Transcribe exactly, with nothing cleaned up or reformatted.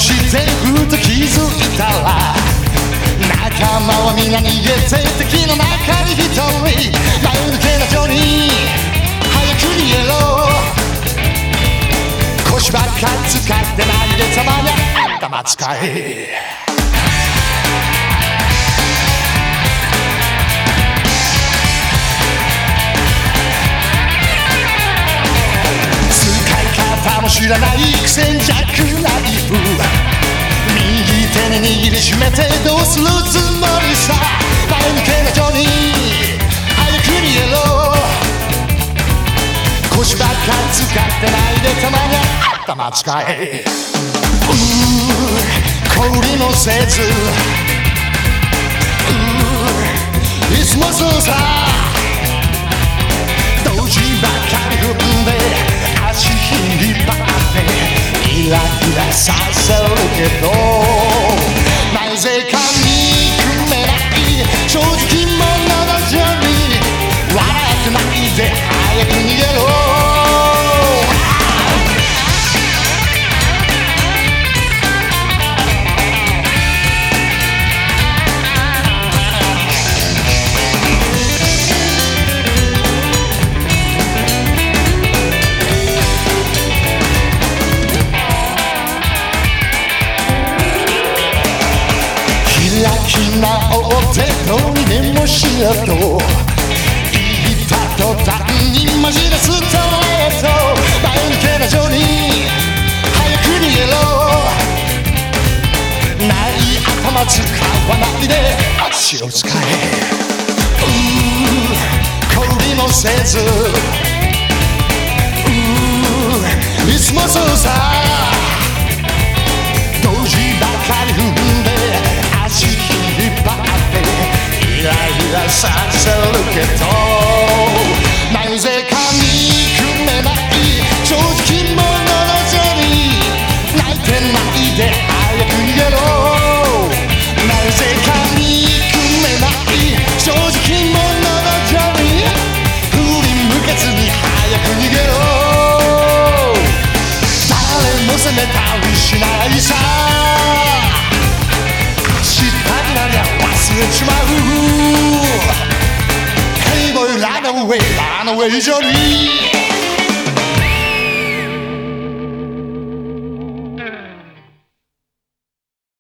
し全部と気づいたら仲間は皆逃げて敵の中に一人前抜けなジョニー早く逃げろ腰ばっか使ってないでたまに頭使えも知らないくせにジャックナイフ右手に握りしめてどうするつもりさ前抜けなジョニー早く逃げろ腰ばっか使ってないでたまに頭使えうー小売りもせずうーいつもそうさ同時ばっかり踏んで足引っ張ってイライラさせるけどなぜか憎めない正直者のジョニー笑ってないで早く逃げろ開き直ってどうにでもしようと言った途端にマジでストレート前抜けなジョニー早く逃げろない頭使わないで足を使えうー小売りもせずうーいつもそうさ同時ばかり踏んで足引っ張ってイライラさせるけどなぜか憎めない正直者のジョニー泣いてないで早く逃げろなぜか憎めない正直者のジョニー振り向けずに早く逃げろ誰も責めたりしないさ忘れちまう Hey boy run away run away Johnny